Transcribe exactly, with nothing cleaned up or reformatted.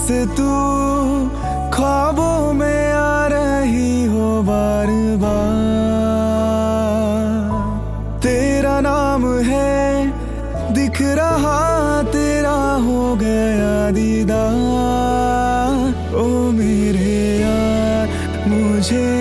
जैसे तू ख्वाबों में आ रही हो बार बार। तेरा नाम है दिख रहा, तेरा हो गया दीदार। ओ मेरे यार मुझे